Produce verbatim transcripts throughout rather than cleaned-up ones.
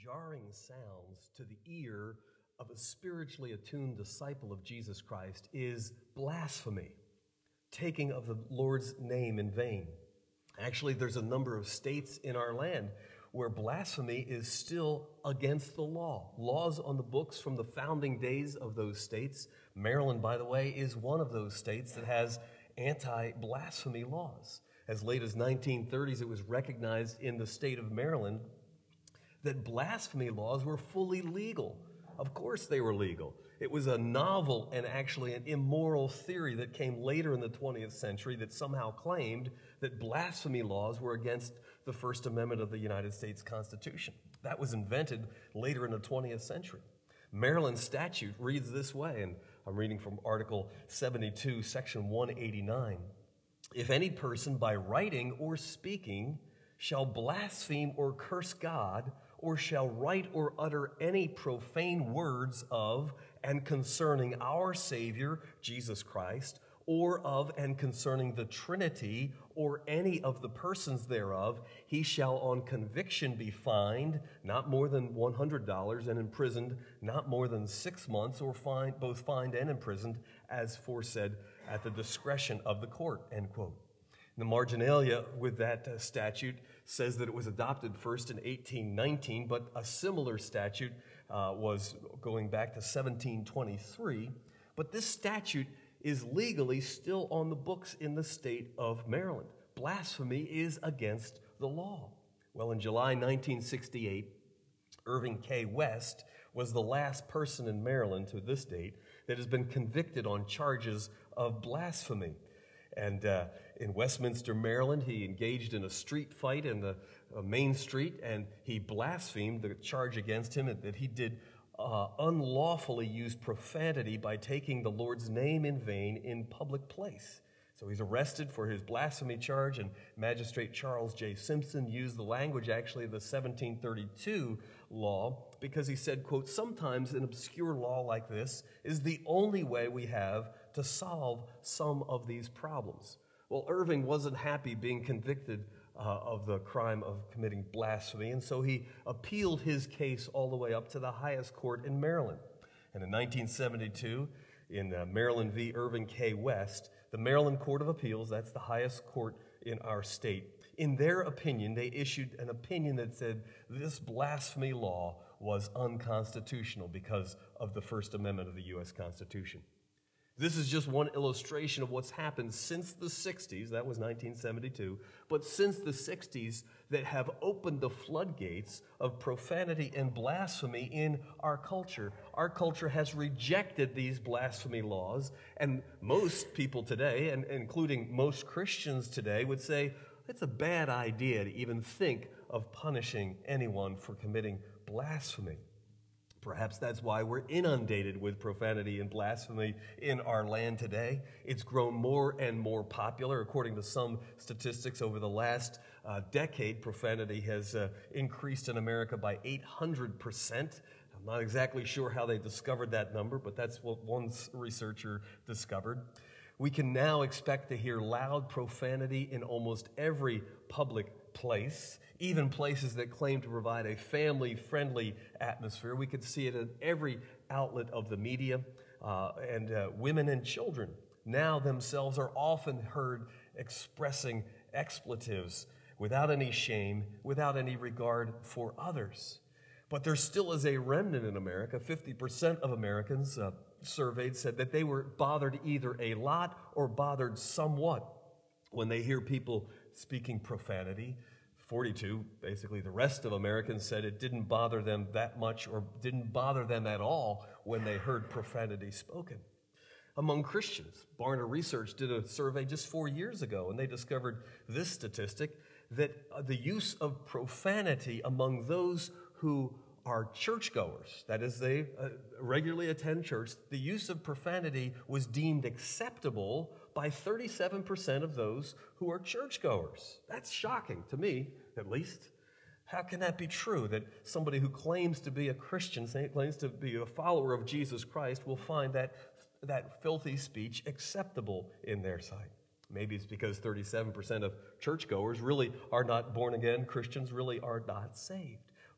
jarring sounds to the ear of a spiritually attuned disciple of Jesus Christ is blasphemy, taking of the Lord's name in vain. Actually, there's a number of states in our land where blasphemy is still against the law. Laws on the books from the founding days of those states. Maryland, by the way, is one of those states that has anti-blasphemy laws. As late as nineteen thirties, it was recognized in the state of Maryland that blasphemy laws were fully legal. Of course they were legal. It was a novel and actually an immoral theory that came later in the twentieth century that somehow claimed that blasphemy laws were against the First Amendment of the United States Constitution. That was invented later in the twentieth century. Maryland statute reads this way, and I'm reading from Article seventy-two, Section one eighty-nine. If any person by writing or speaking shall blaspheme or curse God, or shall write or utter any profane words of and concerning our Savior, Jesus Christ, or of and concerning the Trinity, or any of the persons thereof, he shall on conviction be fined not more than one hundred dollars and imprisoned not more than six months, or fined, both fined and imprisoned, as foresaid, at the discretion of the court, end quote. The marginalia with that uh, statute says that it was adopted first in eighteen nineteen, but a similar statute uh, was going back to seventeen twenty-three. But this statute is legally still on the books in the state of Maryland. Blasphemy is against the law. Well, in July nineteen sixty-eight, Irving K. West was the last person in Maryland to this date that has been convicted on charges of blasphemy. And uh, in Westminster, Maryland, he engaged in a street fight in the uh, main street, and he blasphemed. The charge against him that he did uh, unlawfully use profanity by taking the Lord's name in vain in public place. So he's arrested for his blasphemy charge, and Magistrate Charles J. Simpson used the language actually of the seventeen thirty-two law because he said, quote, sometimes an obscure law like this is the only way we have to solve some of these problems. Well, Irving wasn't happy being convicted uh, of the crime of committing blasphemy, and so he appealed his case all the way up to the highest court in Maryland. And in nineteen seventy-two, in uh, Maryland v. Irving K. West, the Maryland Court of Appeals, that's the highest court in our state, in their opinion, they issued an opinion that said this blasphemy law was unconstitutional because of the First Amendment of the U S Constitution. This is just one illustration of what's happened since the sixties, that was nineteen seventy-two, but since the sixties that have opened the floodgates of profanity and blasphemy in our culture. Our culture has rejected these blasphemy laws, and most people today, and including most Christians today, would say it's a bad idea to even think of punishing anyone for committing blasphemy. Perhaps that's why we're inundated with profanity and blasphemy in our land today. It's grown more and more popular. According to some statistics, over the last uh, decade, profanity has uh, increased in America by eight hundred percent. I'm not exactly sure how they discovered that number, but that's what one researcher discovered. We can now expect to hear loud profanity in almost every public place, even places that claim to provide a family-friendly atmosphere. We could see it in every outlet of the media, uh, and uh, women and children now themselves are often heard expressing expletives without any shame, without any regard for others. But there still is a remnant in America. fifty percent of Americans uh, surveyed said that they were bothered either a lot or bothered somewhat when they hear people speaking profanity. forty-two, basically the rest of Americans said it didn't bother them that much or didn't bother them at all when they heard profanity spoken. Among Christians, Barna Research did a survey just four years ago, and they discovered this statistic, that the use of profanity among those who are churchgoers, that is, they uh, regularly attend church, the use of profanity was deemed acceptable by thirty-seven percent of those who are churchgoers. That's shocking, to me, at least. How can that be true, that somebody who claims to be a Christian, claims to be a follower of Jesus Christ, will find that, that filthy speech acceptable in their sight? Maybe it's because thirty-seven percent of churchgoers really are not born again. Christians really are not saved.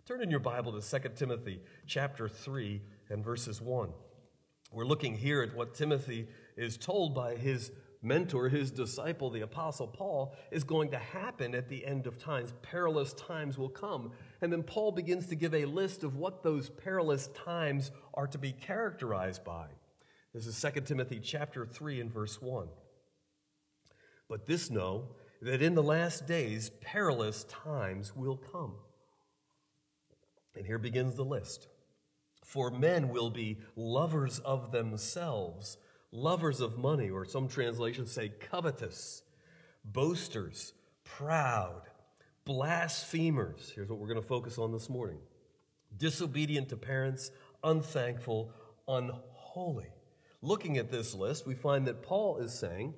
Turn in your Bible to Second Timothy chapter three and verses one. We're looking here at what Timothy is told by his mentor, his disciple, the Apostle Paul, is going to happen at the end of times. Perilous times will come. And then Paul begins to give a list of what those perilous times are to be characterized by. This is Second Timothy chapter three and verse one. But this know, that in the last days perilous times will come. And here begins the list. For men will be lovers of themselves, lovers of money, or some translations say covetous, boasters, proud, blasphemers. Here's what we're going to focus on this morning. Disobedient to parents, unthankful, unholy. Looking at this list, we find that Paul is saying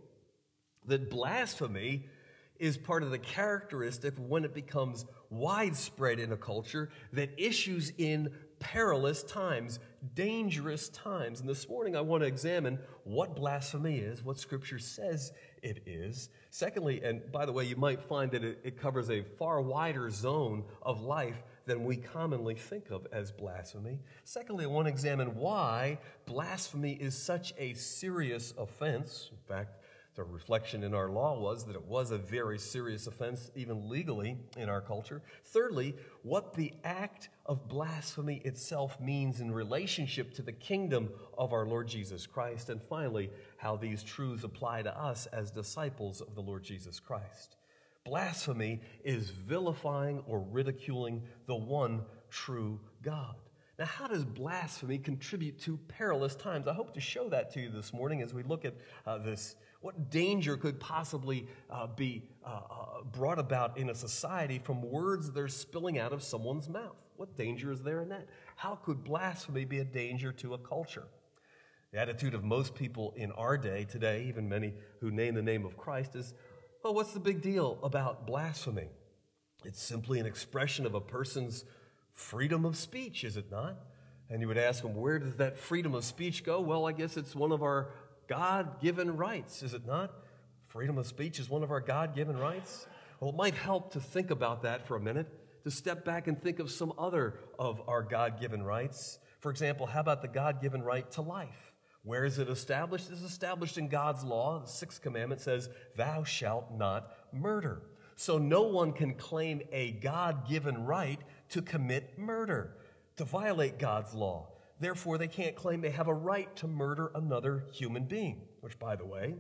that blasphemy is part of the characteristic when it becomes widespread in a culture that issues in perilous times, dangerous times. And this morning I want to examine what blasphemy is, what Scripture says it is. Secondly, and by the way, you might find that it, it covers a far wider zone of life than we commonly think of as blasphemy. Secondly, I want to examine why blasphemy is such a serious offense. In fact, the reflection in our law was that it was a very serious offense, even legally in our culture. Thirdly, what the act of blasphemy itself means in relationship to the kingdom of our Lord Jesus Christ. And finally, how these truths apply to us as disciples of the Lord Jesus Christ. Blasphemy is vilifying or ridiculing the one true God. Now, how does blasphemy contribute to perilous times? I hope to show that to you this morning as we look at uh, this. What danger could possibly uh, be uh, uh, brought about in a society from words that are spilling out of someone's mouth? What danger is there in that? How could blasphemy be a danger to a culture? The attitude of most people in our day today, even many who name the name of Christ, is, well, what's the big deal about blasphemy? It's simply an expression of a person's freedom of speech, is it not? And you would ask them, where does that freedom of speech go? Well, I guess it's one of our God-given rights, is it not? Freedom of speech is one of our God-given rights. Well, it might help to think about that for a minute, to step back and think of some other of our God-given rights. For example, how about the God-given right to life? Where is it established? It's established in God's law. The sixth commandment says, thou shalt not murder. So no one can claim a God-given right to commit murder, to violate God's law. Therefore, they can't claim they have a right to murder another human being, which, by the way,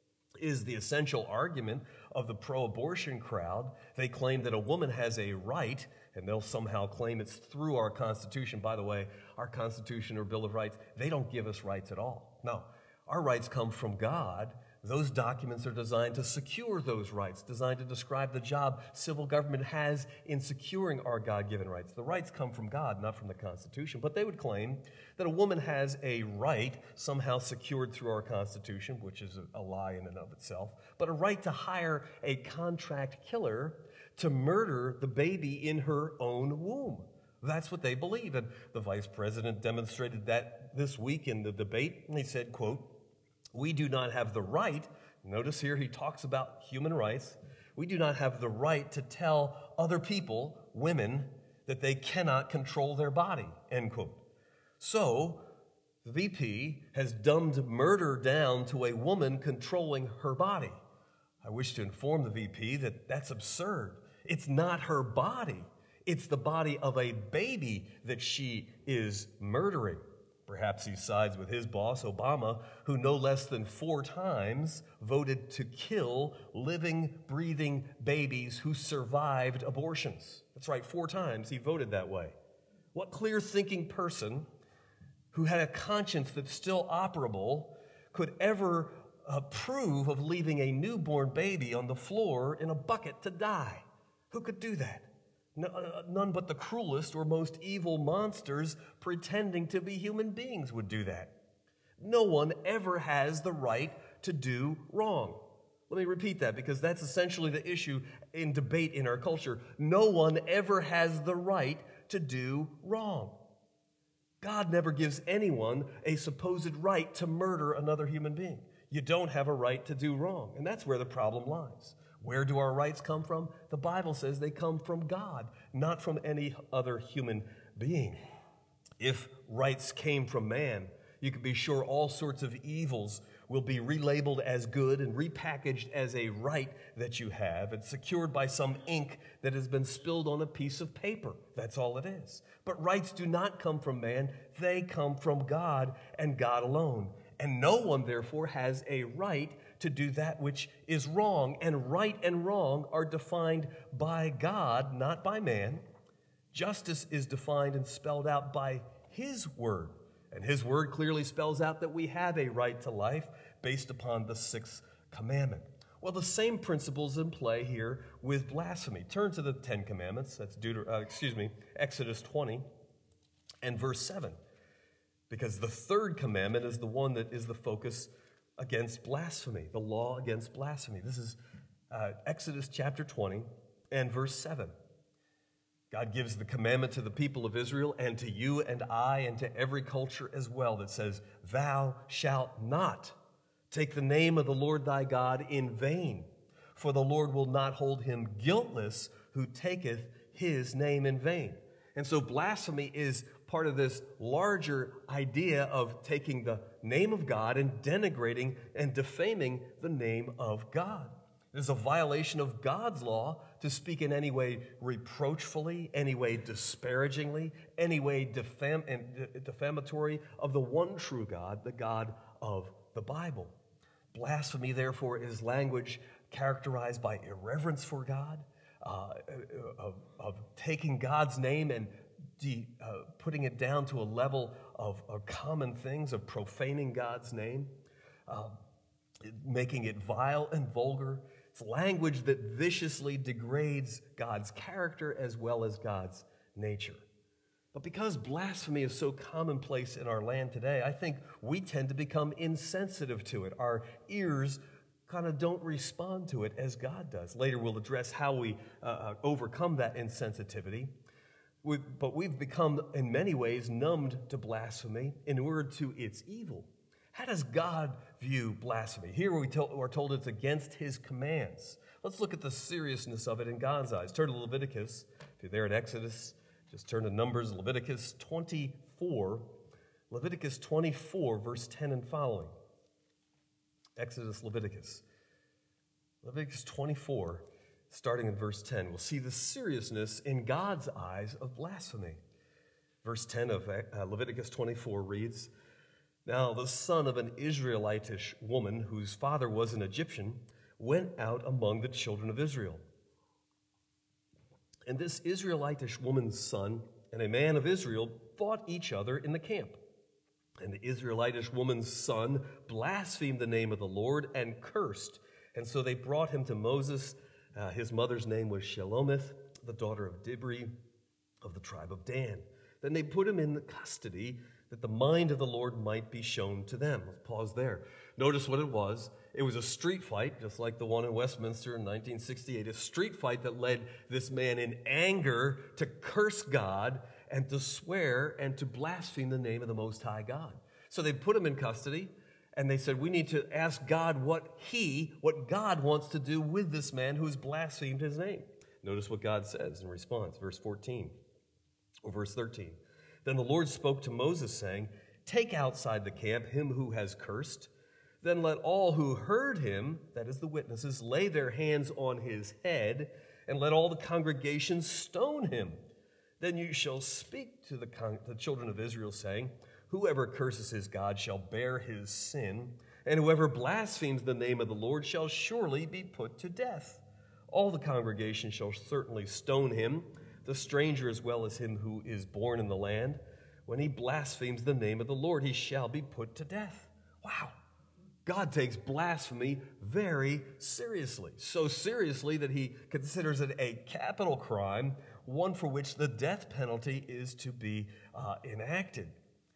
is the essential argument of the pro-abortion crowd. They claim that a woman has a right, and they'll somehow claim it's through our Constitution. By the way, our Constitution or Bill of Rights, they don't give us rights at all. No, our rights come from God. Those documents are designed to secure those rights, designed to describe the job civil government has in securing our God-given rights. The rights come from God, not from the Constitution. But they would claim that a woman has a right somehow secured through our Constitution, which is a lie in and of itself, but a right to hire a contract killer to murder the baby in her own womb. That's what they believe. And the vice president demonstrated that this week in the debate. And he said, quote, we do not have the right, notice here he talks about human rights, we do not have the right to tell other people, women, that they cannot control their body, end quote. So, the V P has dumbed murder down to a woman controlling her body. I wish to inform the V P that that's absurd. It's not her body. It's the body of a baby that she is murdering. Perhaps he sides with his boss, Obama, who no less than four times voted to kill living, breathing babies who survived abortions. That's right, four times he voted that way. What clear-thinking person who had a conscience that's still operable could ever approve of leaving a newborn baby on the floor in a bucket to die? Who could do that? None but the cruelest or most evil monsters pretending to be human beings would do that. No one ever has the right to do wrong. Let me repeat that because that's essentially the issue in debate in our culture. No one ever has the right to do wrong. God never gives anyone a supposed right to murder another human being. You don't have a right to do wrong, and that's where the problem lies. Where do our rights come from? The Bible says they come from God. not from any other human being. If rights came from man, you can be sure all sorts of evils will be relabeled as good and repackaged as a right that you have and secured by some ink that has been spilled on a piece of paper. That's all it is. But rights do not come from man. They come from God and God alone. And no one, therefore, has a right to do that which is wrong. And right and wrong are defined by God, not by man. Justice is defined and spelled out by His word. And His word clearly spells out that we have a right to life based upon the sixth commandment. Well, the same principles in play here with blasphemy. Turn to the Ten Commandments. That's Deuter- uh, excuse me, Exodus twenty and verse seven. Because the third commandment is the one that is the focus against blasphemy, the law against blasphemy. This is uh, Exodus chapter twenty and verse seven. God gives the commandment to the people of Israel and to you and I and to every culture as well that says, "Thou shalt not take the name of the Lord thy God in vain, for the Lord will not hold him guiltless who taketh his name in vain." And so blasphemy is part of this larger idea of taking the name of God and denigrating and defaming the name of God. It is a violation of God's law to speak in any way reproachfully, any way disparagingly, any way defam- and defamatory of the one true God, the God of the Bible. Blasphemy, therefore, is language characterized by irreverence for God, uh, of, of taking God's name and de, uh, putting it down to a level of, of common things, of profaning God's name, uh, making it vile and vulgar. It's language that viciously degrades God's character as well as God's nature. But because blasphemy is so commonplace in our land today, I think we tend to become insensitive to it. Our ears kind of don't respond to it as God does. Later we'll address how we uh, overcome that insensitivity. We, but we've become, in many ways, numbed to blasphemy in order to its evil. How does God view blasphemy? Here we are told it's against His commands. Let's look at the seriousness of it in God's eyes. Turn to Leviticus. If you're there at Exodus, just turn to Numbers, Leviticus twenty-four. Leviticus twenty-four, verse ten and following. Exodus, Leviticus. Leviticus twenty-four, starting in verse ten. We'll see the seriousness in God's eyes of blasphemy. Verse ten of uh, Leviticus twenty-four reads, "Now the son of an Israelitish woman, whose father was an Egyptian, went out among the children of Israel. And this Israelitish woman's son and a man of Israel fought each other in the camp. And the Israelitish woman's son blasphemed the name of the Lord and cursed. And so they brought him to Moses. Uh, his mother's name was Shelomith, the daughter of Dibri of the tribe of Dan. Then they put him in custody that the mind of the Lord might be shown to them." Let's pause there. Notice what it was. It was a street fight, just like the one in Westminster in nineteen sixty-eight, a street fight that led this man in anger to curse God and to swear and to blaspheme the name of the Most High God. So they put him in custody, and they said, we need to ask God what he, what God wants to do with this man who's blasphemed his name. Notice what God says in response, verse fourteen or verse thirteen. "Then the Lord spoke to Moses, saying, Take outside the camp him who has cursed. Then let all who heard him," that is the witnesses, "lay their hands on his head, and let all the congregation stone him. Then you shall speak to the, con- the children of Israel, saying, Whoever curses his God shall bear his sin, and whoever blasphemes the name of the Lord shall surely be put to death. All the congregation shall certainly stone him, the stranger as well as him who is born in the land. When he blasphemes the name of the Lord, he shall be put to death." Wow. God takes blasphemy very seriously, so seriously that he considers it a capital crime, one for which the death penalty is to be uh, enacted.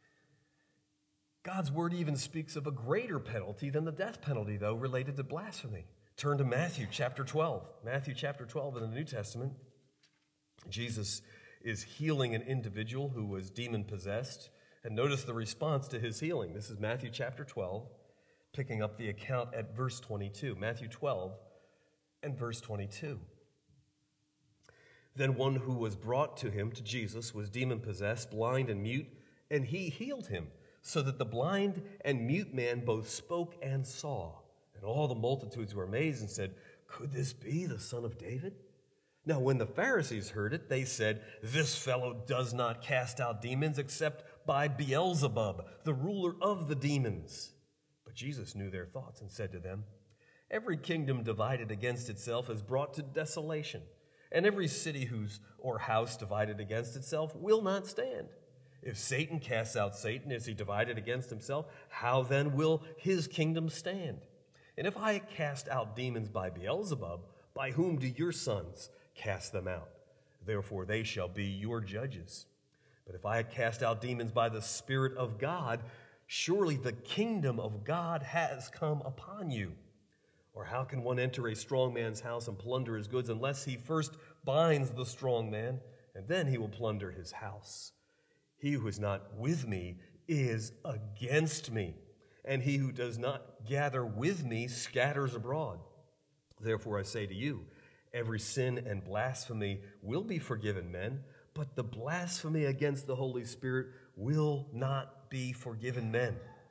God's word even speaks of a greater penalty than the death penalty, though, related to blasphemy. Turn to Matthew chapter twelve. Matthew chapter twelve in the New Testament. Jesus is healing an individual who was demon-possessed. And notice the response to his healing. This is Matthew chapter twelve, picking up the account at verse twenty-two. Matthew twelve and verse twenty-two. Then one who was brought to him, to Jesus, was demon-possessed, blind and mute, and he healed him, so that the blind and mute man both spoke and saw. And all the multitudes were amazed and said, "Could this be the Son of David?" Now when the Pharisees heard it, they said, "This fellow does not cast out demons except by Beelzebub, the ruler of the demons." But Jesus knew their thoughts and said to them, "Every kingdom divided against itself is brought to desolation, and every city whose or house divided against itself will not stand. If Satan casts out Satan, is he divided against himself? How then will his kingdom stand? And if I cast out demons by Beelzebub, by whom do your sons cast them out? Therefore they shall be your judges. But if I cast out demons by the Spirit of God, surely the kingdom of God has come upon you. Or how can one enter a strong man's house and plunder his goods unless he first binds the strong man, and then he will plunder his house? He who is not with me is against me, and he who does not gather with me scatters abroad. Therefore I say to you, every sin and blasphemy will be forgiven men, but the blasphemy against the Holy Spirit will not be forgiven men.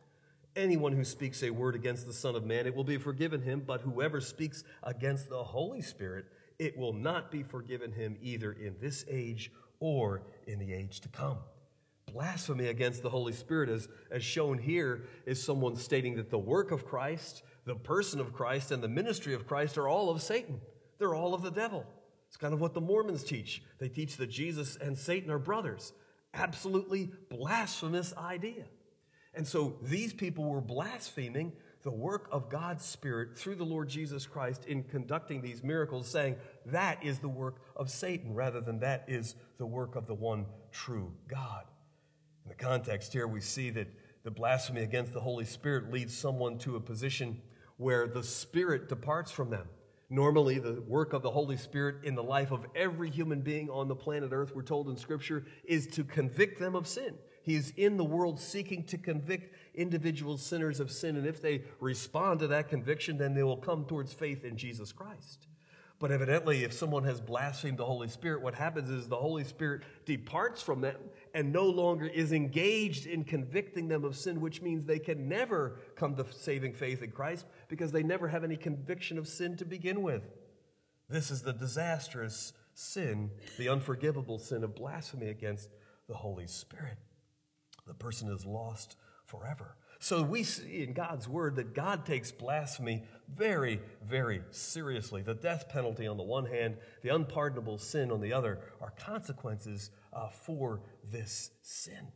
Anyone who speaks a word against the Son of Man, it will be forgiven him, but whoever speaks against the Holy Spirit, it will not be forgiven him either in this age or in the age to come. Blasphemy against the Holy Spirit, as, as shown here, is someone stating that the work of Christ, the person of Christ, and the ministry of Christ are all of Satan. They're all of the devil. It's kind of what the Mormons teach. They teach that Jesus and Satan are brothers. Absolutely blasphemous idea. And so these people were blaspheming the work of God's Spirit through the Lord Jesus Christ in conducting these miracles, saying that is the work of Satan rather than that is the work of the one true God. In the context here, we see that the blasphemy against the Holy Spirit leads someone to a position where the Spirit departs from them. Normally, the work of the Holy Spirit in the life of every human being on the planet Earth, we're told in Scripture, is to convict them of sin. He is in the world seeking to convict individual sinners of sin, and if they respond to that conviction, then they will come towards faith in Jesus Christ. But evidently, if someone has blasphemed the Holy Spirit, what happens is the Holy Spirit departs from them and no longer is engaged in convicting them of sin, which means they can never come to saving faith in Christ because they never have any conviction of sin to begin with. This is the disastrous sin, the unforgivable sin of blasphemy against the Holy Spirit. The person is lost forever. So we see in God's word that God takes blasphemy very, very seriously. The death penalty on the one hand, the unpardonable sin on the other, are consequences uh, for this sin.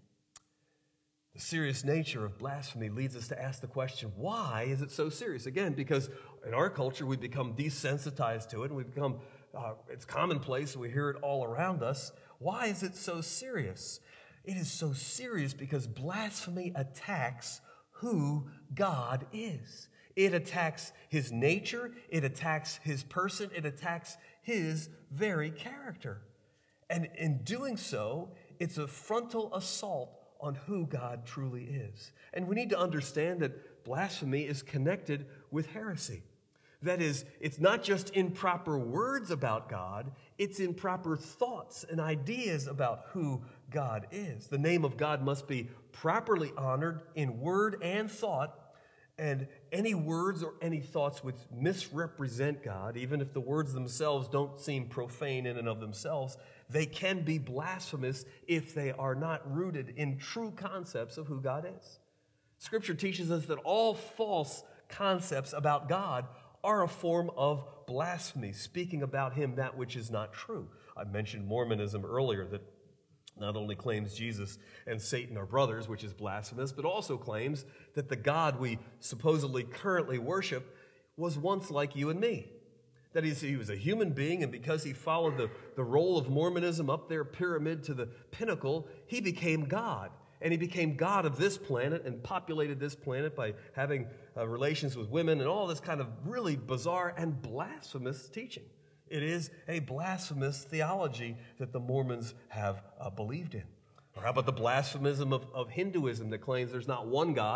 The serious nature of blasphemy leads us to ask the question, why is it so serious? Again, because in our culture we become desensitized to it and we become, uh, it's commonplace, we hear it all around us. Why is it so serious? It is so serious because blasphemy attacks who God is. It attacks his nature, it attacks his person, it attacks his very character. And in doing so, it's a frontal assault on who God truly is. And we need to understand that blasphemy is connected with heresy. That is, it's not just improper words about God, it's improper thoughts and ideas about who God is. The name of God must be properly honored in word and thought, and any words or any thoughts which misrepresent God, even if the words themselves don't seem profane in and of themselves, they can be blasphemous if they are not rooted in true concepts of who God is. Scripture teaches us that all false concepts about God are a form of blasphemy, speaking about him that which is not true. I mentioned Mormonism earlier, that not only claims Jesus and Satan are brothers, which is blasphemous, but also claims that the God we supposedly currently worship was once like you and me. That is, he was a human being, and because he followed the, the role of Mormonism up their pyramid to the pinnacle, he became God. And he became God of this planet and populated this planet by having uh, relations with women and all this kind of really bizarre and blasphemous teaching. It is a blasphemous theology that the Mormons have uh, believed in. Or how about the blasphemism of, of Hinduism that claims there's not one God,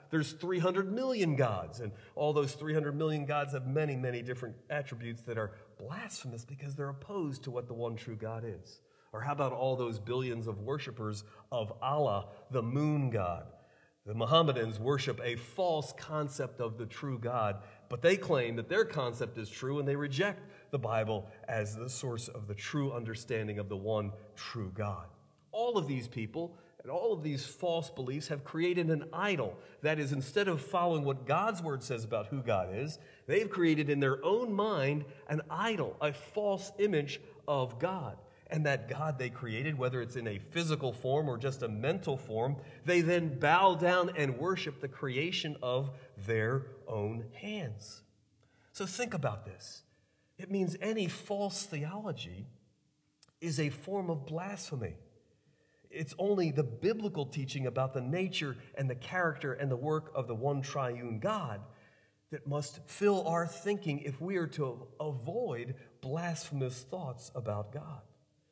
there's three hundred million gods, and all those three hundred million gods have many, many different attributes that are blasphemous because they're opposed to what the one true God is. Or how about all those billions of worshipers of Allah, the moon god? The Mohammedans worship a false concept of the true God, but they claim that their concept is true, and they reject the Bible as the source of the true understanding of the one true God. All of these people and all of these false beliefs have created an idol. That is, instead of following what God's word says about who God is, they've created in their own mind an idol, a false image of God. And that God they created, whether it's in a physical form or just a mental form, they then bow down and worship the creation of their own hands. So think about this. It means any false theology is a form of blasphemy. It's only the biblical teaching about the nature and the character and the work of the one triune God that must fill our thinking if we are to avoid blasphemous thoughts about God.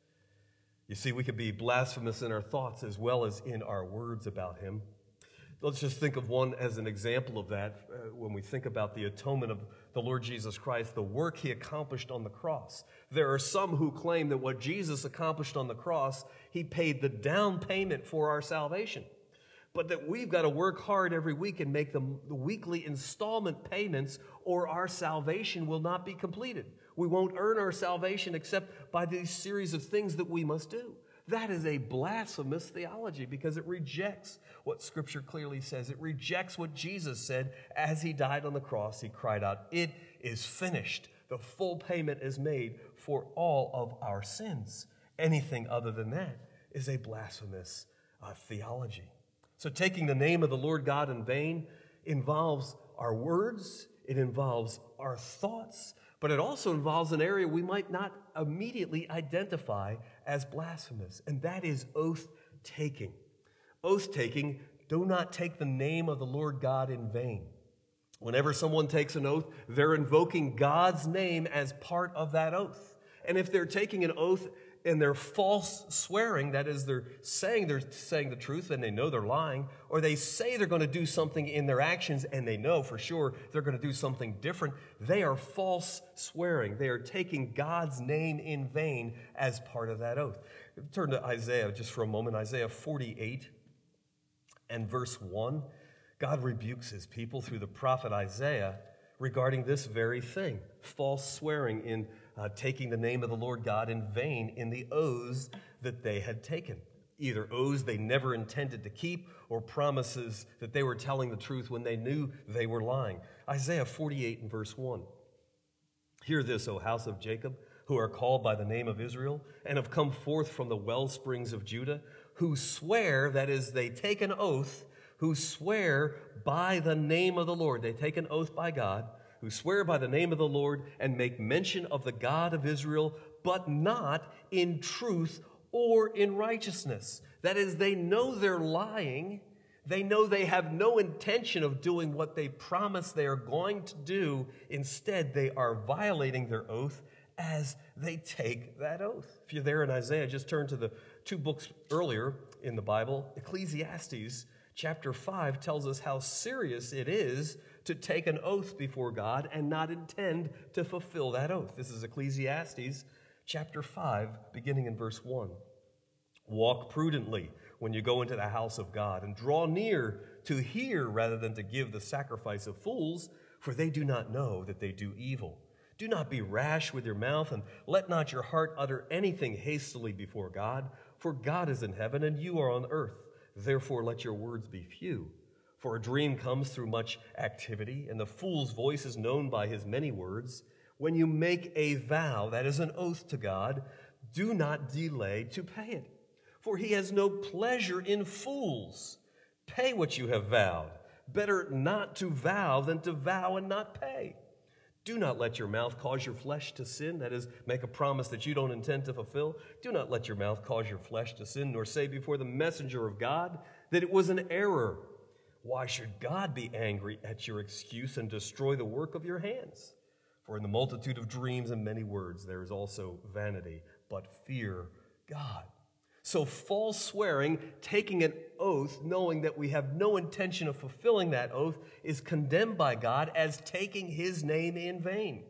You see, we could be blasphemous in our thoughts as well as in our words about him. Let's just think of one as an example of that uh, when we think about the atonement of the Lord Jesus Christ, the work he accomplished on the cross. There are some who claim that what Jesus accomplished on the cross, he paid the down payment for our salvation, but that we've got to work hard every week and make the, the weekly installment payments, or our salvation will not be completed. We won't earn our salvation except by these series of things that we must do. That is a blasphemous theology because it rejects what Scripture clearly says. It rejects what Jesus said as he died on the cross. He cried out, "It is finished." The full payment is made for all of our sins. Anything other than that is a blasphemous uh, theology. So taking the name of the Lord God in vain involves our words, it involves our thoughts, but it also involves an area we might not immediately identify as blasphemous, and that is oath-taking. Oath-taking, do not take the name of the Lord God in vain. Whenever someone takes an oath, they're invoking God's name as part of that oath. And if they're taking an oath and they're false swearing, that is, they're saying they're saying the truth and they know they're lying, or they say they're going to do something in their actions and they know for sure they're going to do something different, they are false swearing. They are taking God's name in vain as part of that oath. Turn to Isaiah just for a moment, Isaiah forty-eight and verse one. God rebukes his people through the prophet Isaiah regarding this very thing, false swearing in Uh, taking the name of the Lord God in vain in the oaths that they had taken. Either oaths they never intended to keep or promises that they were telling the truth when they knew they were lying. Isaiah forty-eight and verse one. Hear this, O house of Jacob, who are called by the name of Israel and have come forth from the well springs of Judah, who swear, that is, they take an oath, who swear by the name of the Lord. They take an oath by God, who swear by the name of the Lord and make mention of the God of Israel, but not in truth or in righteousness. That is, they know they're lying. They know they have no intention of doing what they promise they are going to do. Instead, they are violating their oath as they take that oath. If you're there in Isaiah, just turn to the two books earlier in the Bible. Ecclesiastes chapter five tells us how serious it is to take an oath before God and not intend to fulfill that oath. This is Ecclesiastes chapter five, beginning in verse one. Walk prudently when you go into the house of God, and draw near to hear rather than to give the sacrifice of fools, for they do not know that they do evil. Do not be rash with your mouth, and let not your heart utter anything hastily before God, for God is in heaven and you are on earth. Therefore let your words be few. For a dream comes through much activity, and the fool's voice is known by his many words. When you make a vow, that is an oath to God, do not delay to pay it. For he has no pleasure in fools. Pay what you have vowed. Better not to vow than to vow and not pay. Do not let your mouth cause your flesh to sin, that is, make a promise that you don't intend to fulfill. Do not let your mouth cause your flesh to sin, nor say before the messenger of God that it was an error. Why should God be angry at your excuse and destroy the work of your hands? For in the multitude of dreams and many words there is also vanity, but fear God. So false swearing, taking an oath, knowing that we have no intention of fulfilling that oath, is condemned by God as taking his name in vain.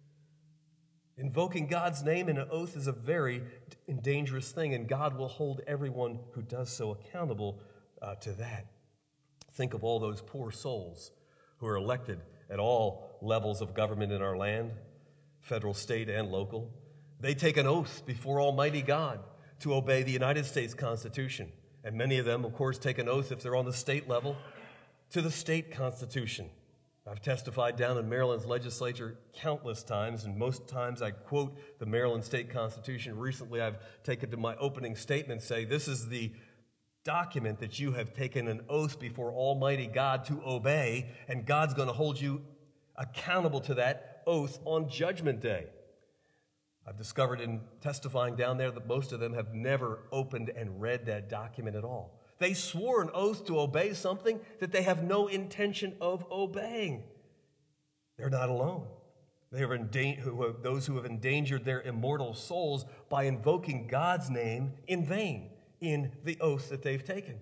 Invoking God's name in an oath is a very dangerous thing, and God will hold everyone who does so accountable uh, to that. Think of all those poor souls who are elected at all levels of government in our land, federal, state, and local. They take an oath before Almighty God to obey the United States Constitution. And many of them, of course, take an oath if they're on the state level to the state constitution. I've testified down in Maryland's legislature countless times, and most times I quote the Maryland State Constitution. Recently, I've taken to my opening statement, say, this is the document that you have taken an oath before Almighty God to obey, and God's going to hold you accountable to that oath on Judgment Day. I've discovered in testifying down there that most of them have never opened and read that document at all. They swore an oath to obey something that they have no intention of obeying. They're not alone. They are endan- who have, those who have endangered their immortal souls by invoking God's name in vain in the oath that they've taken.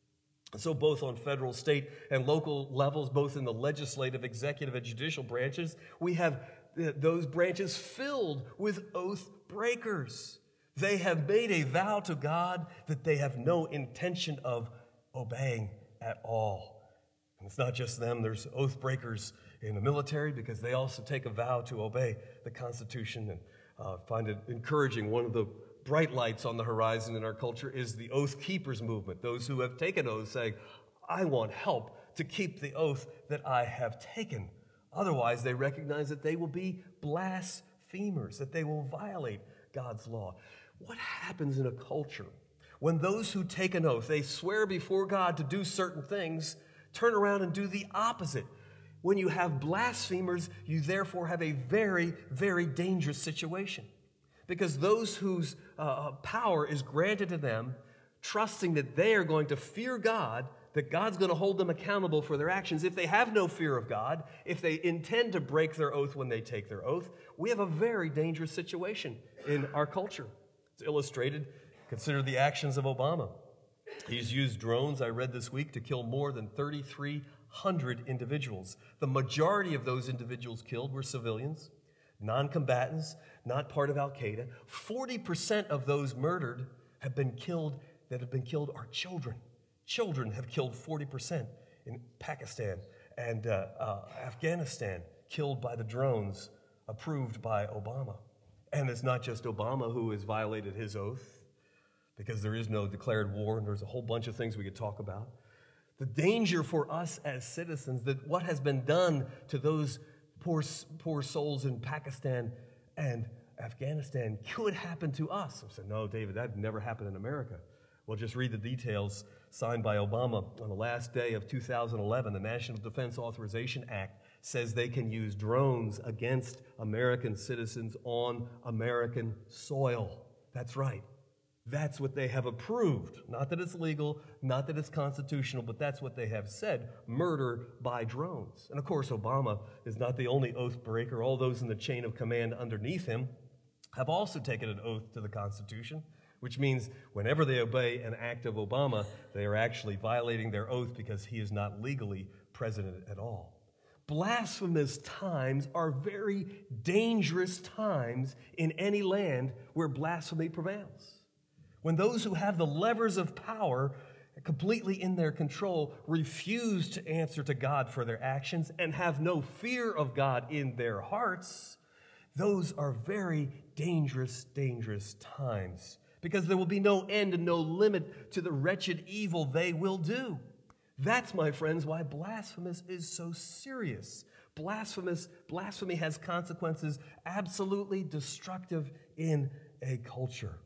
So both on federal, state, and local levels, both in the legislative, executive, and judicial branches, we have those branches filled with oath breakers. They have made a vow to God that they have no intention of obeying at all. And it's not just them. There's oath breakers in the military because they also take a vow to obey the Constitution. And uh, find it encouraging. One of the bright lights on the horizon in our culture is the Oath Keepers movement. Those who have taken oaths saying, I want help to keep the oath that I have taken. Otherwise, they recognize that they will be blasphemers, that they will violate God's law. What happens in a culture when those who take an oath, they swear before God to do certain things, turn around and do the opposite? When you have blasphemers, you therefore have a very, very dangerous situation. Because those whose uh, power is granted to them, trusting that they are going to fear God, that God's going to hold them accountable for their actions. If they have no fear of God, if they intend to break their oath when they take their oath, we have a very dangerous situation in our culture. It's illustrated. Consider the actions of Obama. He's used drones, I read this week, to kill more than thirty-three hundred individuals. The majority of those individuals killed were civilians, non-combatants, not part of Al-Qaeda. forty percent of those murdered have been killed, that have been killed are children. Children have killed forty percent in Pakistan and uh, uh, Afghanistan, killed by the drones approved by Obama. And it's not just Obama who has violated his oath, because there is no declared war, and there's a whole bunch of things we could talk about. The danger for us as citizens, that what has been done to those poor, poor souls in Pakistan and Afghanistan could happen to us. I said, no, David, that never happened in America. Well, just read the details signed by Obama on the last day of two thousand eleven. The National Defense Authorization Act says they can use drones against American citizens on American soil. That's right. That's what they have approved. Not that it's legal, not that it's constitutional, but that's what they have said, murder by drones. And of course, Obama is not the only oath breaker. All those in the chain of command underneath him have also taken an oath to the Constitution, which means whenever they obey an act of Obama, they are actually violating their oath because he is not legally president at all. Blasphemous times are very dangerous times in any land where blasphemy prevails. When those who have the levers of power completely in their control refuse to answer to God for their actions and have no fear of God in their hearts, those are very dangerous, dangerous times, because there will be no end and no limit to the wretched evil they will do. That's, my friends, why blasphemous is so serious. Blasphemous, blasphemy has consequences absolutely destructive in a culture.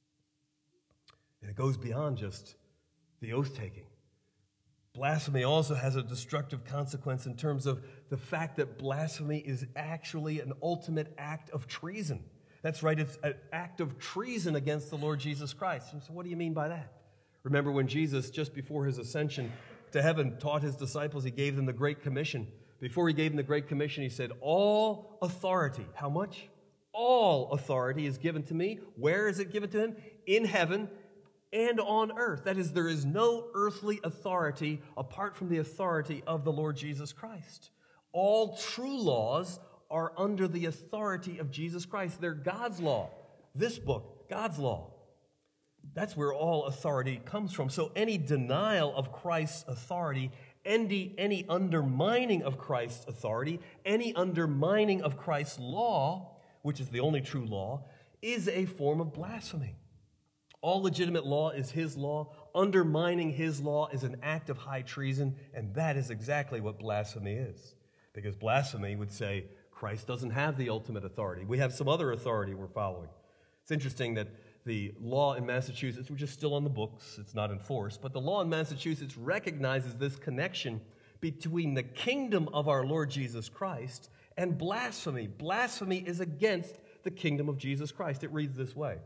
And it goes beyond just the oath-taking. Blasphemy also has a destructive consequence in terms of the fact that blasphemy is actually an ultimate act of treason. That's right, it's an act of treason against the Lord Jesus Christ. And so what do you mean by that? Remember when Jesus, just before his ascension to heaven, taught his disciples, he gave them the Great Commission. Before he gave them the Great Commission, he said, all authority, how much? All authority is given to me. Where is it given to him? In heaven and on earth. That is, there is no earthly authority apart from the authority of the Lord Jesus Christ. All true laws are under the authority of Jesus Christ. They're God's law. This book, God's law. That's where all authority comes from. So any denial of Christ's authority, any, any undermining of Christ's authority, any undermining of Christ's law, which is the only true law, is a form of blasphemy. All legitimate law is his law. Undermining his law is an act of high treason, and that is exactly what blasphemy is. Because blasphemy would say Christ doesn't have the ultimate authority. We have some other authority we're following. It's interesting that the law in Massachusetts, which is still on the books, it's not enforced, but the law in Massachusetts recognizes this connection between the kingdom of our Lord Jesus Christ and blasphemy. Blasphemy is against the kingdom of Jesus Christ. It reads this way: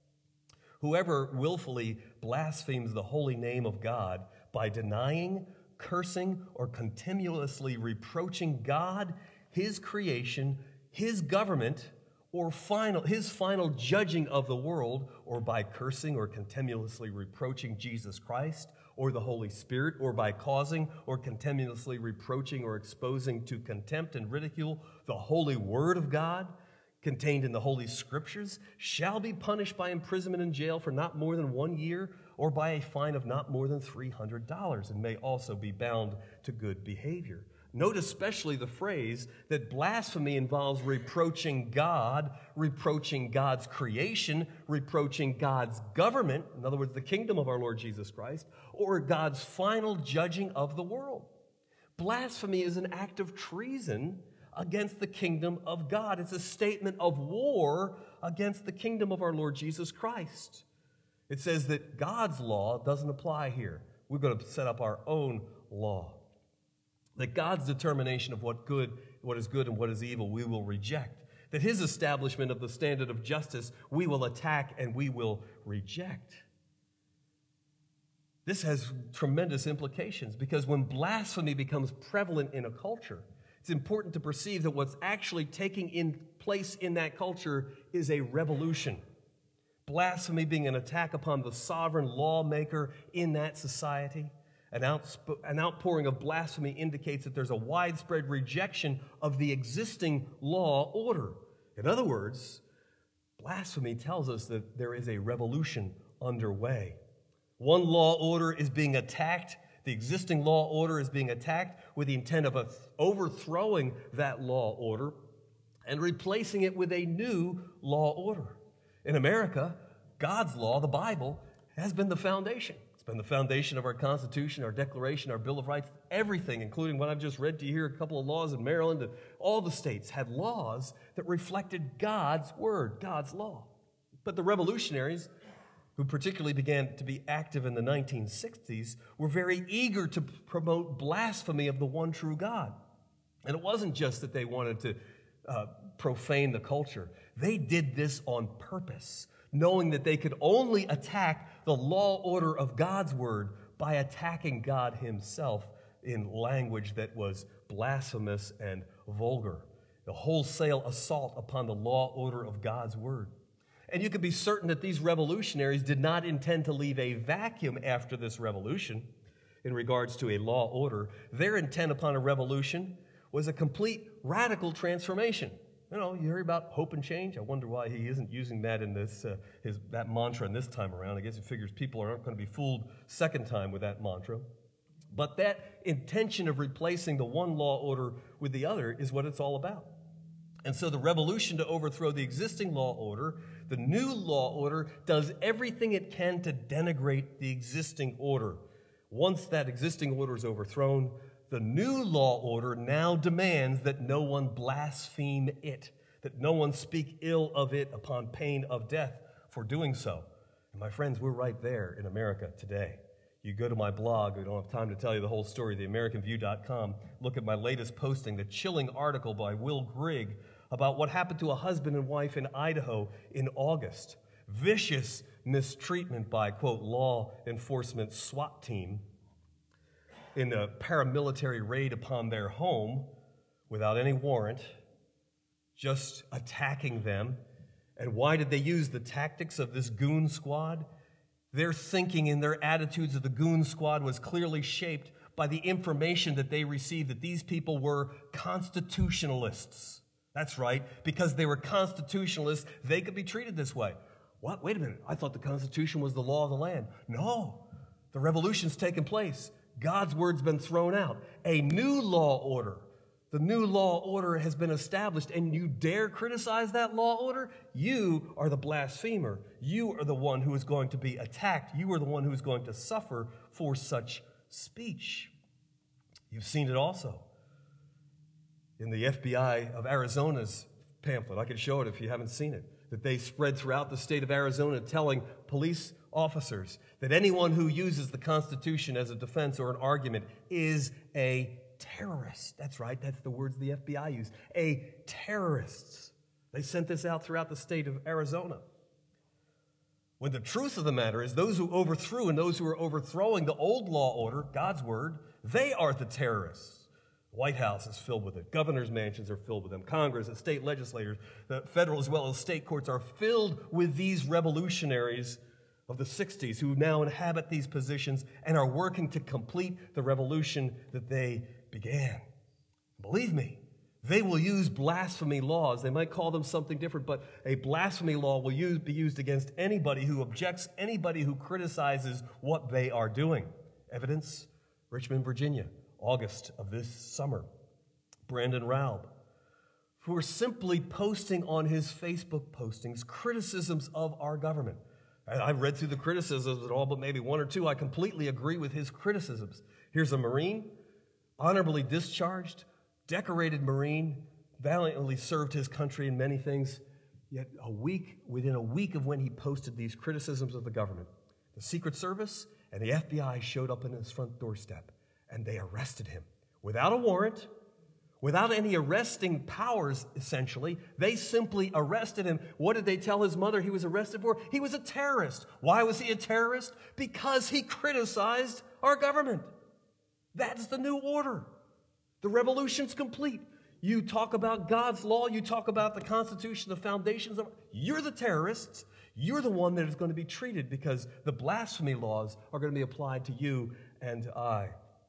whoever willfully blasphemes the holy name of God by denying, cursing, or continuously reproaching God, his creation, his government, or final, his final judging of the world, or by cursing or continuously reproaching Jesus Christ or the Holy Spirit, or by causing or continuously reproaching or exposing to contempt and ridicule the holy word of God contained in the Holy Scriptures, shall be punished by imprisonment in jail for not more than one year, or by a fine of not more than three hundred dollars, and may also be bound to good behavior. Note especially the phrase that blasphemy involves reproaching God, reproaching God's creation, reproaching God's government, in other words, the kingdom of our Lord Jesus Christ, or God's final judging of the world. Blasphemy is an act of treason against the kingdom of God. It's a statement of war against the kingdom of our Lord Jesus Christ. It says that God's law doesn't apply here. We're going to set up our own law. That God's determination of what good, what is good and what is evil, we will reject. That his establishment of the standard of justice, we will attack and we will reject. This has tremendous implications, because when blasphemy becomes prevalent in a culture, it's important to perceive that what's actually taking in place in that culture is a revolution. Blasphemy being an attack upon the sovereign lawmaker in that society. An, outsp- an outpouring of blasphemy indicates that there's a widespread rejection of the existing law order. In other words, blasphemy tells us that there is a revolution underway. One law order is being attacked. The existing law order is being attacked with the intent of overthrowing that law order and replacing it with a new law order. In America, God's law, the Bible, has been the foundation. It's been the foundation of our Constitution, our Declaration, our Bill of Rights, everything, including what I've just read to you here, a couple of laws in Maryland. All the states had laws that reflected God's word, God's law. But the revolutionaries, who particularly began to be active in the nineteen sixties, were very eager to promote blasphemy of the one true God. And it wasn't just that they wanted to uh, profane the culture. They did this on purpose, knowing that they could only attack the law order of God's word by attacking God himself in language that was blasphemous and vulgar. A wholesale assault upon the law order of God's word. And you can be certain that these revolutionaries did not intend to leave a vacuum after this revolution in regards to a law order. Their intent upon a revolution was a complete radical transformation. You know, you hear about hope and change. I wonder why he isn't using that in this uh, his that mantra in this time around. I guess he figures people aren't going to be fooled second time with that mantra. But that intention of replacing the one law order with the other is what it's all about. And so the revolution to overthrow the existing law order, the new law order, does everything it can to denigrate the existing order. Once that existing order is overthrown, the new law order now demands that no one blaspheme it, that no one speak ill of it upon pain of death for doing so. And my friends, we're right there in America today. You go to my blog, we don't have time to tell you the whole story, the american view dot com, look at my latest posting, the chilling article by Will Grigg about what happened to a husband and wife in Idaho in August. Vicious mistreatment by, quote, law enforcement SWAT team in a paramilitary raid upon their home without any warrant, just attacking them. And why did they use the tactics of this goon squad? Their thinking and their attitudes of the goon squad was clearly shaped by the information that they received that these people were constitutionalists. That's right, because they were constitutionalists, they could be treated this way. What? Wait a minute, I thought the Constitution was the law of the land. No, the revolution's taken place. God's word's been thrown out. A new law order. The new law order has been established, and you dare criticize that law order? You are the blasphemer. You are the one who is going to be attacked. You are the one who is going to suffer for such speech. You've seen it also in the F B I of Arizona's pamphlet. I can show it if you haven't seen it, that they spread throughout the state of Arizona telling police officers that anyone who uses the Constitution as a defense or an argument is a terrorist. That's right, that's the words the F B I use. A terrorist. They sent this out throughout the state of Arizona. When the truth of the matter is those who overthrew and those who are overthrowing the old law order, God's word, they are the terrorists. The White House is filled with it. Governor's mansions are filled with them. Congress and state legislators, the federal as well as state courts are filled with these revolutionaries of the sixties who now inhabit these positions and are working to complete the revolution that they began. Believe me, they will use blasphemy laws. They might call them something different, but a blasphemy law will use, be used against anybody who objects, anybody who criticizes what they are doing. Evidence, Richmond, Virginia, August of this summer. Brandon Raub, for simply posting on his Facebook postings criticisms of our government. And I've read through the criticisms and all but maybe one or two. I completely agree with his criticisms. Here's a Marine, honorably discharged, decorated Marine, valiantly served his country in many things. Yet a week, within a week of when he posted these criticisms of the government, the Secret Service and the F B I showed up in his front doorstep, and they arrested him without a warrant, without any arresting powers, essentially. They simply arrested him. What did they tell his mother he was arrested for? He was a terrorist. Why was he a terrorist? Because he criticized our government. That's the new order. The revolution's complete. You talk about God's law, you talk about the Constitution, the foundations of it. You're the terrorists. You're the one that is going to be treated because the blasphemy laws are going to be applied to you and I.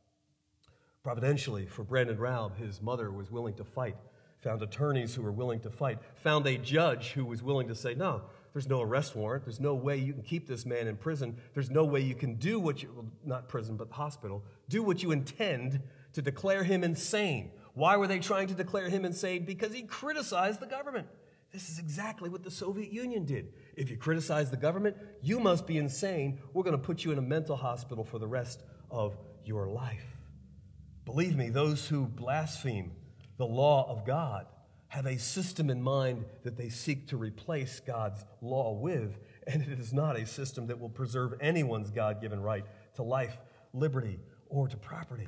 Providentially, for Brandon Raub, his mother was willing to fight, found attorneys who were willing to fight, found a judge who was willing to say, no, there's no arrest warrant. There's no way you can keep this man in prison. There's no way you can do what you, well, not prison, but hospital, do what you intend to declare him insane. Why were they trying to declare him insane? Because he criticized the government. This is exactly what the Soviet Union did. If you criticize the government, you must be insane. We're going to put you in a mental hospital for the rest of your life. Believe me, those who blaspheme the law of God have a system in mind that they seek to replace God's law with, and it is not a system that will preserve anyone's God-given right to life, liberty, or to property.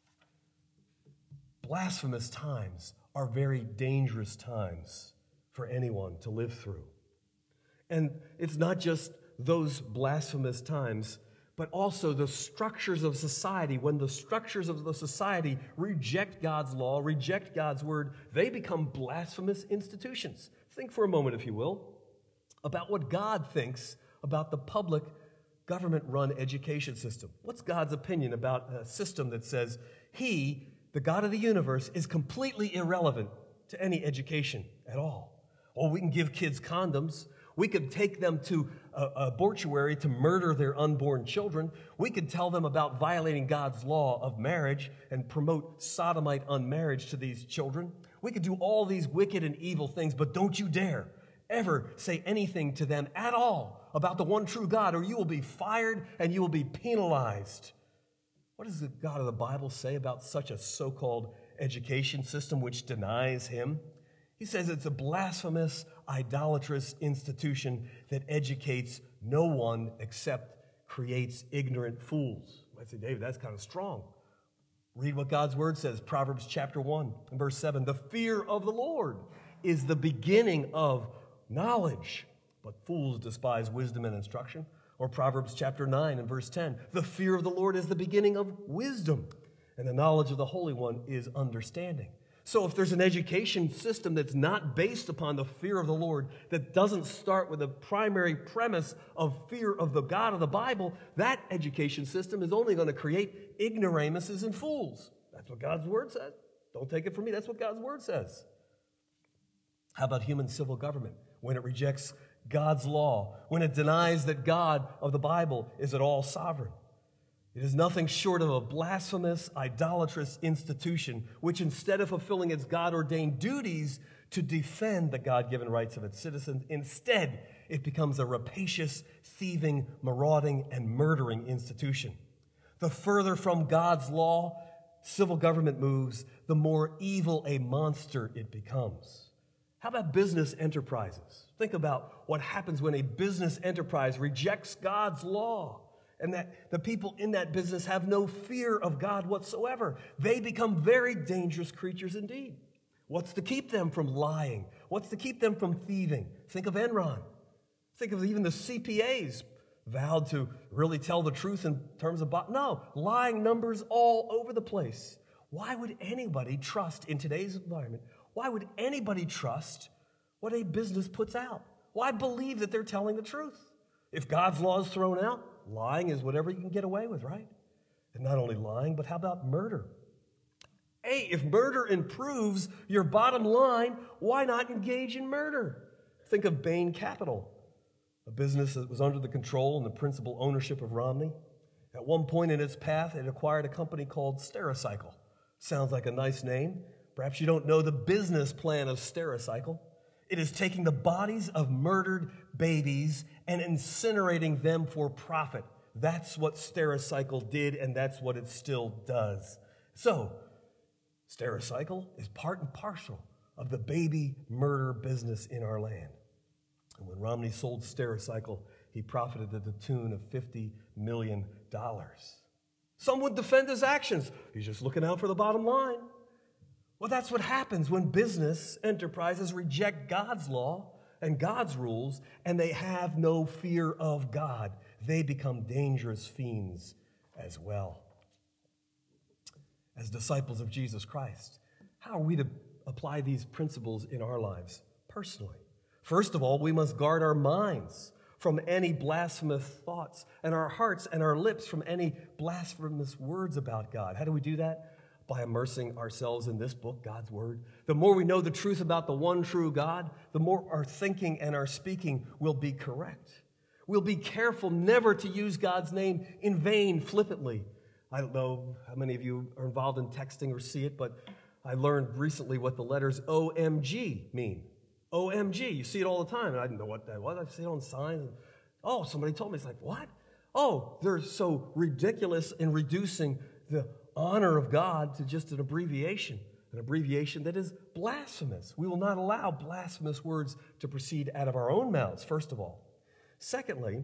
Blasphemous times are very dangerous times for anyone to live through. And it's not just those blasphemous times, but also the structures of society. When the structures of the society reject God's law, reject God's word, they become blasphemous institutions. Think for a moment, if you will, about what God thinks about the public government-run education system. What's God's opinion about a system that says He, the God of the universe, is completely irrelevant to any education at all? Well, we can give kids condoms. We could take them to a, a mortuary to murder their unborn children. We could tell them about violating God's law of marriage and promote sodomite unmarriage to these children. We could do all these wicked and evil things, but don't you dare ever say anything to them at all about the one true God, or you will be fired and you will be penalized. What does the God of the Bible say about such a so-called education system which denies Him? He says it's a blasphemous, idolatrous institution that educates no one except creates ignorant fools. I say, David, that's kind of strong. Read what God's word says, Proverbs chapter one, verse seven. The fear of the Lord is the beginning of knowledge, but fools despise wisdom and instruction. Or Proverbs chapter nine and verse ten. The fear of the Lord is the beginning of wisdom, and the knowledge of the Holy One is understanding. So if there's an education system that's not based upon the fear of the Lord, that doesn't start with the primary premise of fear of the God of the Bible, that education system is only going to create ignoramuses and fools. That's what God's word says. Don't take it from me. That's what God's word says. How about human civil government? When it rejects God's law, when it denies that God of the Bible is at all sovereign. It is nothing short of a blasphemous, idolatrous institution, which instead of fulfilling its God-ordained duties to defend the God-given rights of its citizens, instead it becomes a rapacious, thieving, marauding, and murdering institution. The further from God's law civil government moves, the more evil a monster it becomes. How about business enterprises? Think about what happens when a business enterprise rejects God's law, and that the people in that business have no fear of God whatsoever. They become very dangerous creatures indeed. What's to keep them from lying? What's to keep them from thieving? Think of Enron. Think of even the C P As vowed to really tell the truth in terms of... Bo- no, lying numbers all over the place. Why would anybody trust in today's environment? Why would anybody trust what a business puts out? Why believe that they're telling the truth? If God's law is thrown out, lying is whatever you can get away with, right? And not only lying, but how about murder? Hey, if murder improves your bottom line, why not engage in murder? Think of Bain Capital, a business that was under the control and the principal ownership of Romney. At one point in its path, it acquired a company called Stericycle. Sounds like a nice name. Perhaps you don't know the business plan of Stericycle. It is taking the bodies of murdered babies and incinerating them for profit. That's what Stericycle did, and that's what it still does. So, Stericycle is part and parcel of the baby murder business in our land. And when Romney sold Stericycle, he profited to the tune of fifty million dollars. Some would defend his actions. He's just looking out for the bottom line. Well, that's what happens when business enterprises reject God's law and God's rules, and they have no fear of God. They become dangerous fiends as well. As disciples of Jesus Christ, how are we to apply these principles in our lives personally? First of all, we must guard our minds from any blasphemous thoughts, and our hearts and our lips from any blasphemous words about God. How do we do that? By immersing ourselves in this book, God's Word. The more we know the truth about the one true God, the more our thinking and our speaking will be correct. We'll be careful never to use God's name in vain, flippantly. I don't know how many of you are involved in texting or see it, but I learned recently what the letters O M G mean. O M G, you see it all the time, and I didn't know what that was. I see it on signs. And, oh, somebody told me. It's like, what? Oh, they're so ridiculous in reducing the honor of God to just an abbreviation, an abbreviation that is blasphemous. We will not allow blasphemous words to proceed out of our own mouths, first of all. Secondly,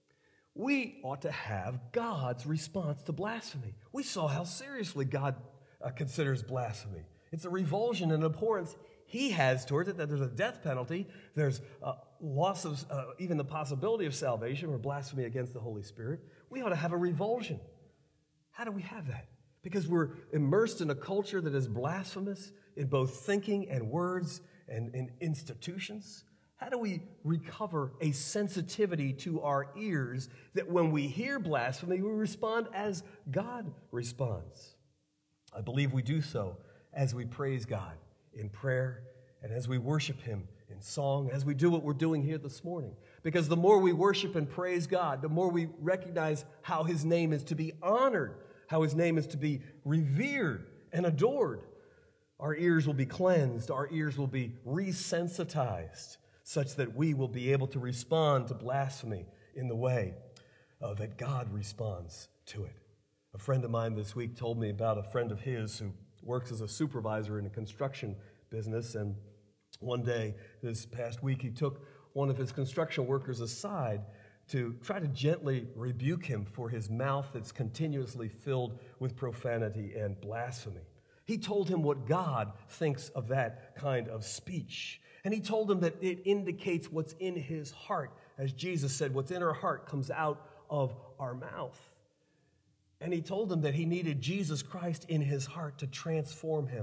we ought to have God's response to blasphemy. We saw how seriously God uh, considers blasphemy. It's a revulsion and abhorrence He has towards it, that there's a death penalty, there's uh, loss of uh, even the possibility of salvation or blasphemy against the Holy Spirit. We ought to have a revulsion. How do we have that? Because we're immersed in a culture that is blasphemous in both thinking and words and in institutions. How do we recover a sensitivity to our ears that when we hear blasphemy, we respond as God responds? I believe we do so as we praise God in prayer and as we worship Him in song, as we do what we're doing here this morning. Because the more we worship and praise God, the more we recognize how His name is to be honored, how His name is to be revered and adored. Our ears will be cleansed, our ears will be resensitized, such that we will be able to respond to blasphemy in the way uh, that God responds to it. A friend of mine this week told me about a friend of his who works as a supervisor in a construction business, and one day this past week he took one of his construction workers aside to try to gently rebuke him for his mouth that's continuously filled with profanity and blasphemy. He told him what God thinks of that kind of speech. And he told him that it indicates what's in his heart. As Jesus said, what's in our heart comes out of our mouth. And he told him that he needed Jesus Christ in his heart to transform him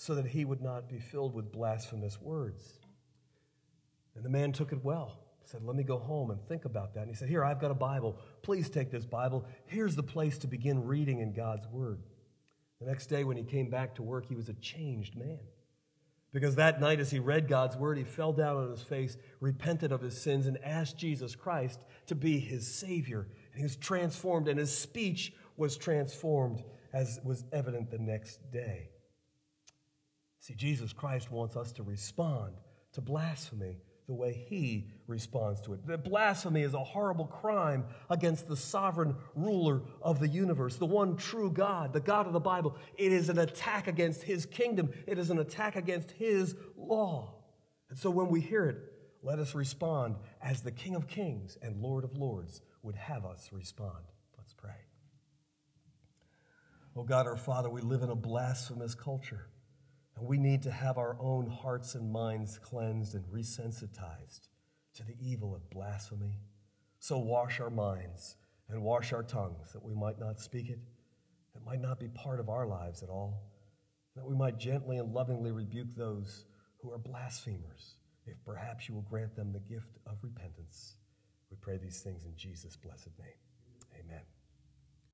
so that he would not be filled with blasphemous words. And the man took it well. He said, let me go home and think about that. And he said, here, I've got a Bible. Please take this Bible. Here's the place to begin reading in God's Word. The next day when he came back to work, he was a changed man. Because that night as he read God's Word, he fell down on his face, repented of his sins, and asked Jesus Christ to be his Savior. And he was transformed, and his speech was transformed, as was evident the next day. See, Jesus Christ wants us to respond to blasphemy the way he responds to it. That blasphemy is a horrible crime against the sovereign ruler of the universe, the one true God, the God of the Bible. It is an attack against his kingdom. It is an attack against his law. And so when we hear it, let us respond as the King of Kings and Lord of Lords would have us respond. Let's pray. Oh God, our Father, we live in a blasphemous culture. And we need to have our own hearts and minds cleansed and resensitized to the evil of blasphemy. So wash our minds and wash our tongues that we might not speak it, that might not be part of our lives at all, that we might gently and lovingly rebuke those who are blasphemers, if perhaps you will grant them the gift of repentance. We pray these things in Jesus' blessed name. Amen.